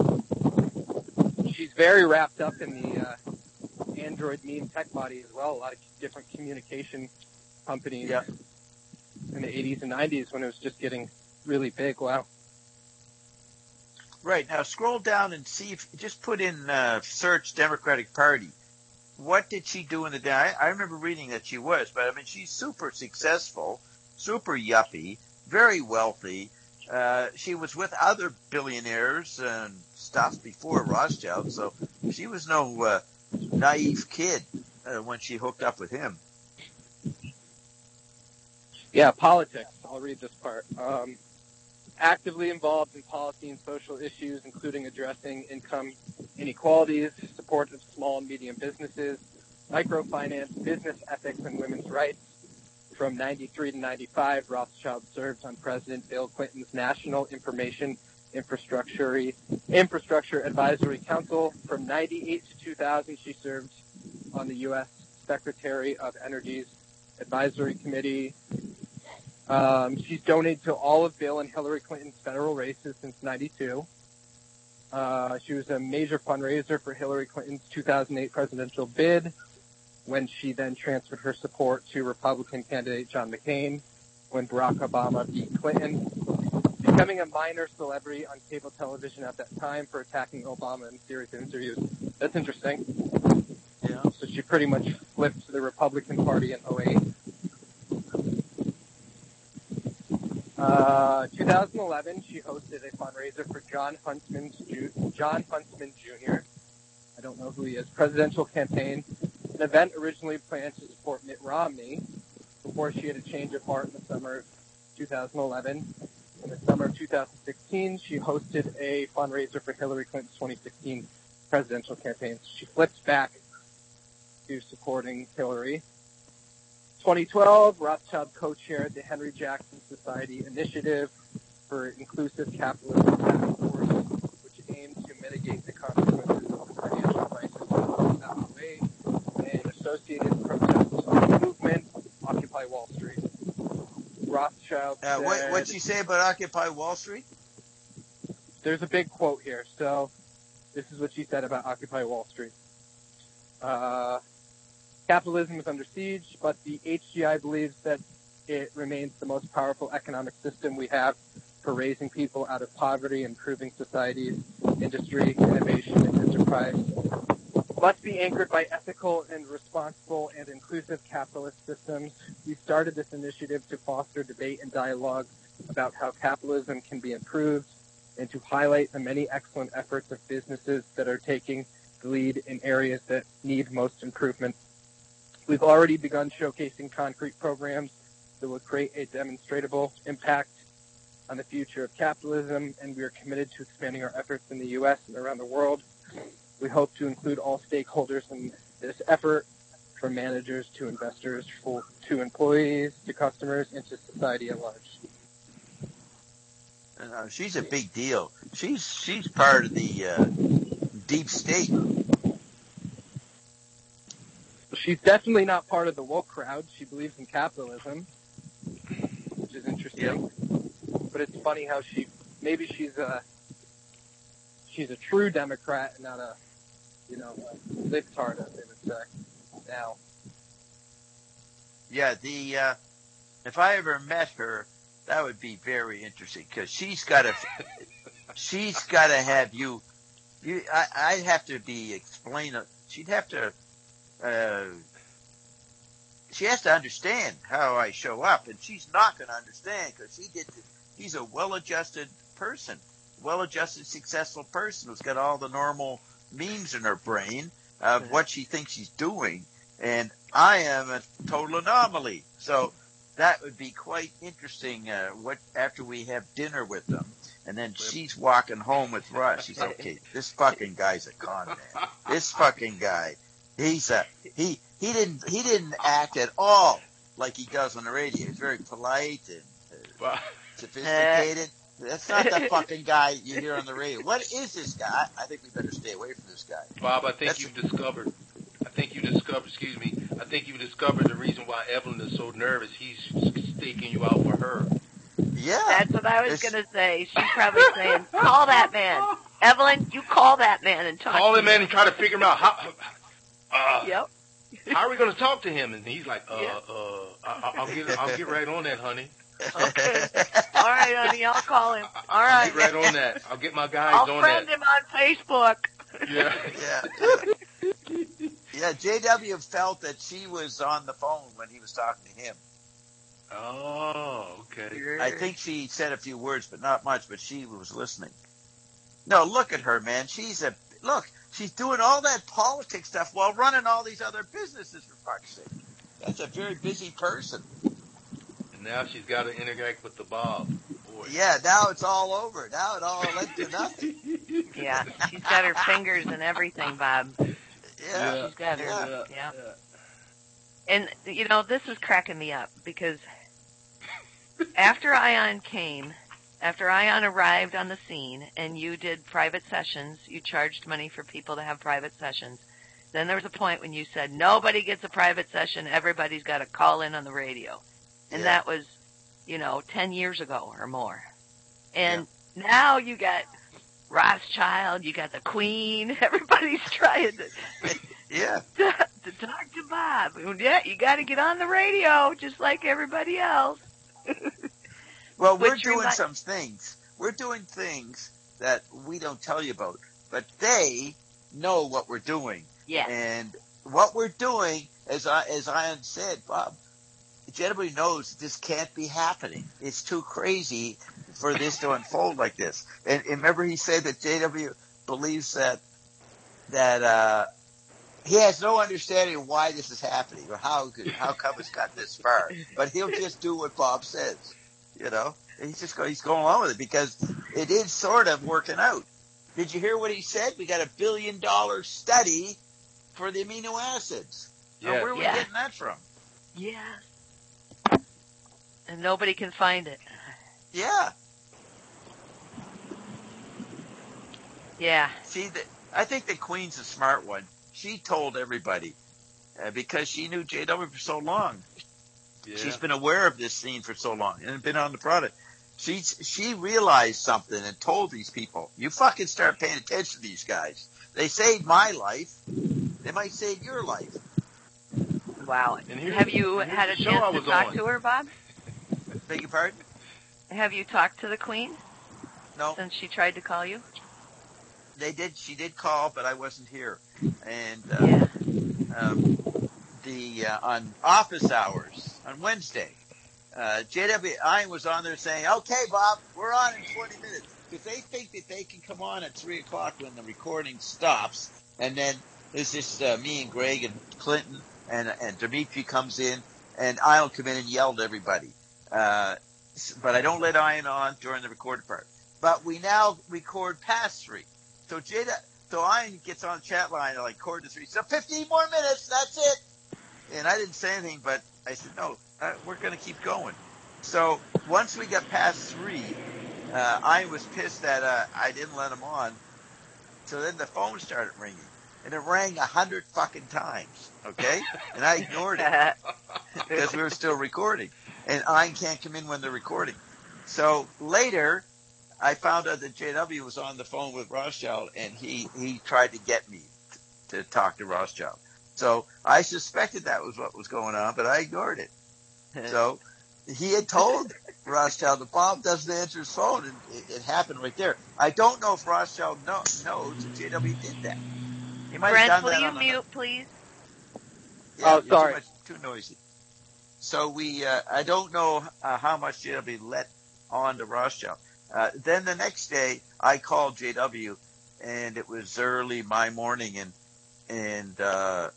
She's very wrapped up in the uh, Android meme tech body as well. A lot of different communication companies yeah. in the eighties and nineties when it was just getting really big. Wow. Right. Now scroll down and see if just put in uh, search Democratic Party. What did she do in the day? I, I remember reading that she was, but I mean, she's super successful, super yuppie, very wealthy. Uh, she was with other billionaires and stuff before Rothschild, so she was no uh, naive kid uh, when she hooked up with him. Yeah, politics. I'll read this part. Um, actively involved in policy and social issues, including addressing income inequalities, support of small and medium businesses, microfinance, business ethics, and women's rights. From ninety-three to ninety-five, Rothschild served on President Bill Clinton's National Information Infrastructure Infrastructure Advisory Council. From ninety-eight to two thousand, she served on the U S Secretary of Energy's Advisory Committee. Um, she's donated to all of Bill and Hillary Clinton's federal races since ninety-two. Uh, she was a major fundraiser for Hillary Clinton's two thousand eight presidential bid, when she then transferred her support to Republican candidate John McCain when Barack Obama beat Clinton, becoming a minor celebrity on cable television at that time for attacking Obama in a series of interviews. That's interesting. Yeah. So she pretty much flipped to the Republican Party in oh eight. Uh, two thousand eleven, she hosted a fundraiser for John Huntsman, John Huntsman Junior I don't know who he is. Presidential campaign. An event originally planned to support Mitt Romney before she had a change of heart in the summer of two thousand eleven. In the summer of two thousand sixteen, she hosted a fundraiser for Hillary Clinton's twenty sixteen presidential campaign. She flipped back to supporting Hillary. twenty twelve, Rothschild co-chaired the Henry Jackson Society Initiative for Inclusive Capitalism Task Force, which aimed to mitigate the consequences of the financial crisis in two thousand eight and associated protests on the movement, Occupy Wall Street. Rothschild Uh, said, what, what'd she say about Occupy Wall Street? There's a big quote here. So this is what she said about Occupy Wall Street. Uh, capitalism is under siege, but the H G I believes that it remains the most powerful economic system we have for raising people out of poverty, improving societies, industry, innovation, and enterprise. Must be anchored by ethical and responsible and inclusive capitalist systems. We started this initiative to foster debate and dialogue about how capitalism can be improved and to highlight the many excellent efforts of businesses that are taking the lead in areas that need most improvement. We've already begun showcasing concrete programs that will create a demonstrable impact on the future of capitalism, and we are committed to expanding our efforts in the U S and around the world. We hope to include all stakeholders in this effort, from managers to investors, for, to employees, to customers, and to society at large. Uh, she's a big deal. She's she's part of the uh, deep state. She's definitely not part of the woke crowd. She believes in capitalism, which is interesting. Yep. But it's funny how she, maybe she's a, she's a true Democrat and not a, you know, a libtard, as they would say now. Yeah, the uh, if I ever met her, that would be very interesting because she's got to, she's got to have you. You, I, I'd have to be explain. She'd have to. Uh, she has to understand how I show up, and she's not going to understand because she did. She's a well-adjusted person, well-adjusted, successful person who's got all the normal memes in her brain of what she thinks she's doing, and I am a total anomaly. So that would be quite interesting. Uh, what after we have dinner with them, and then she's walking home with Russ. She's okay. This fucking guy's a con man. This fucking guy. He's a he. He didn't. He didn't act at all like he does on the radio. He's very polite and uh, sophisticated. That's not the fucking guy you hear on the radio. What is this guy? I think we better stay away from this guy. Bob, I think That's, you've discovered. I think you discovered. Excuse me. I think you discovered the reason why Evelyn is so nervous. He's staking you out for her. Yeah, that's what I was going to say. She's probably saying, "Call that man, Evelyn. You call that man and talk." Call to him in and try to figure him out. How, uh, yep. How are we going to talk to him? And he's like, "Uh, yeah. uh, I, I'll get, I'll get right on that, honey." Okay. All right, honey. I'll call him. All I'll right. get right on that. I'll get my guys I'll on friend that. him on Facebook. Yeah. Yeah. Yeah. J W felt that she was on the phone when he was talking to him. Oh, okay. I think she said a few words, but not much. But she was listening. No, look at her, man. She's a look. She's doing all that politics stuff while running all these other businesses, for fuck's sake. That's a very busy person. And now she's got to interact with the Bob. Boy. Yeah, now it's all over. Now it all led to nothing. Yeah, she's got her fingers and everything, Bob. Yeah. She's got her, yeah. yeah. yeah. And, you know, this was cracking me up because after Ion came, after Ion arrived on the scene and you did private sessions, you charged money for people to have private sessions. Then there was a point when you said, nobody gets a private session, everybody's got to call in on the radio. And yeah. that was, you know, ten years ago or more. And yeah. now you got Rothschild, you got the Queen, everybody's trying to, yeah. to, to talk to Bob. Yeah, you got to get on the radio just like everybody else. Well, we're Which doing remi- some things. We're doing things that we don't tell you about, but they know what we're doing. Yeah. And what we're doing, as I, as Ian said, Bob, everybody knows this can't be happening. It's too crazy for this to unfold like this. And, and remember he said that J W believes that, that, uh, he has no understanding of why this is happening or how, how come it's got this far, but he'll just do what Bob says, you know, he's just going, he's going along with it because it is sort of working out. Did you hear what he said? We got a billion dollar study for the amino acids. Or Yes. where are we Yeah. getting that from? Yes. And nobody can find it. Yeah. Yeah. See, the, I think the Queen's a smart one. She told everybody uh, because she knew J W for so long. Yeah. She's been aware of this scene for so long and been on the product. She she realized something and told these people, "You fucking start paying attention to these guys. They saved my life. They might save your life." Wow. And here's, Have you and here's had the a show chance I to was talk on. to her, Bob? Beg your pardon? Have you talked to the Queen No, since she tried to call you? they did. She did call, but I wasn't here. And uh, Yeah. um, the uh, on office hours on Wednesday, uh, J W Ian was on there saying, "Okay, Bob, we're on in twenty minutes," because they think that they can come on at three o'clock when the recording stops, and then there's just uh, me and Greg and Clinton and and Dimitri comes in, and Ian will come in and yell at everybody. Uh, but I don't let Ian on during the recorded part. But we now record past three, so J W So Ian gets on the chat line like quarter to three. So fifteen more minutes. That's it. And I didn't say anything, but I said, no, uh, we're going to keep going. So once we got past three, uh, I was pissed that uh, I didn't let him on. So then the phone started ringing, and it rang a hundred fucking times. Okay, and I ignored it because we were still recording, and I can't come in when they're recording. So later, I found out that J W was on the phone with Rothschild, and he he tried to get me t- to talk to Rothschild. So I suspected that was what was going on, but I ignored it. So he had told Rothschild that Bob doesn't answer his phone, and it, it happened right there. I don't know if Rothschild know, knows that J W did that. He might Brent, have done will that you on mute, please? Yeah, Oh, you're sorry. too much, too noisy. So we, uh, I don't know uh, how much J W let on to Rothschild. Uh, then the next day, I called J W, and it was early my morning, and and uh,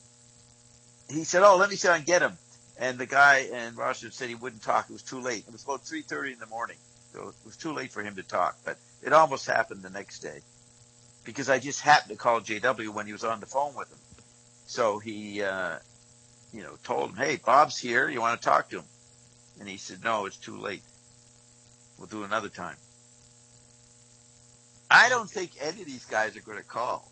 he said, "Oh, let me see if I can get him." And the guy and Rothschild said he wouldn't talk. It was too late. It was about three thirty in the morning, so it was too late for him to talk. But it almost happened the next day because I just happened to call J W when he was on the phone with him. So he, uh, you know, told him, "Hey, Bob's here. You want to talk to him?" And he said, "No, it's too late. We'll do another time." I don't think any of these guys are going to call.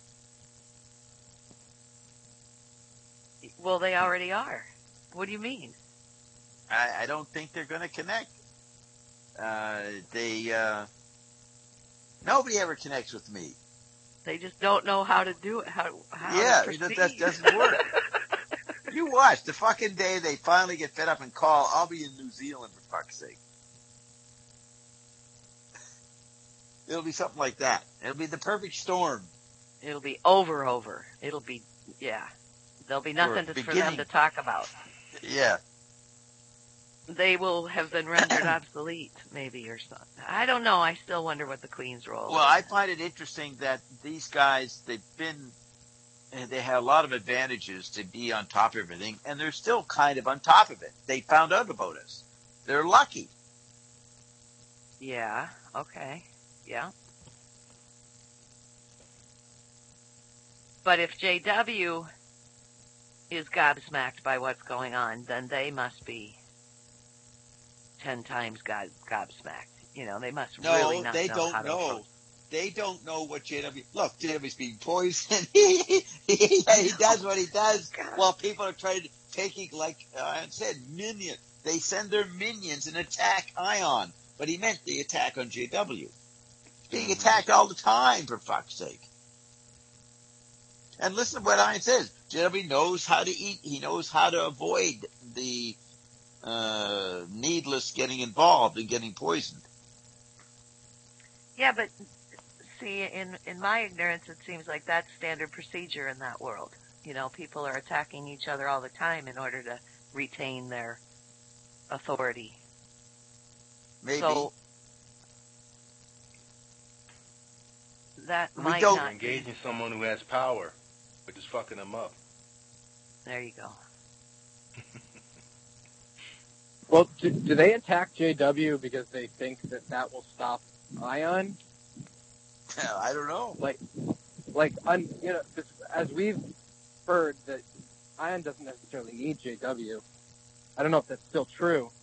Well, they already are. What do you mean? I, I don't think they're going to connect. Uh, they, uh, nobody ever connects with me. They just don't know how to do it. How how Yeah, to it just- proceed. that doesn't work. You watch the fucking day they finally get fed up and call. I'll be in New Zealand for fuck's sake. It'll be something like that. It'll be the perfect storm. It'll be over, over. It'll be yeah. There'll be nothing to, for them beginning. to talk about. Yeah. They will have been rendered obsolete, maybe, or something. I don't know. I still wonder what the Queen's role Well, is. I find it interesting that these guys, they've been, and they have a lot of advantages to be on top of everything, and they're still kind of on top of it. They found out about us. They're lucky. Yeah. Okay. Yeah. But if J W is gobsmacked by what's going on, then they must be ten times gob- gobsmacked. You know, they must No, really not they know don't how to know. approach. They don't know what J W. Look, J W's being poisoned. he, he, he does what he does while people are trying to taking, like I said, minion. They send their minions and attack Ion, but he meant the attack on J W. He's being attacked all the time, for fuck's sake. And listen to what Ion says. J W knows how to eat. He knows how to avoid the uh, needless getting involved and getting poisoned. Yeah, but see, in in my ignorance, it seems like that's standard procedure in that world. You know, people are attacking each other all the time in order to retain their authority. Maybe. So that We might don't- You're not engaging be. someone who has power, but just fucking them up. There you go. Well, do, do they attack J W because they think that that will stop Ion? I don't know. Like, like un, you know, 'cause as we've heard that Ion doesn't necessarily need J W. I don't know if that's still true,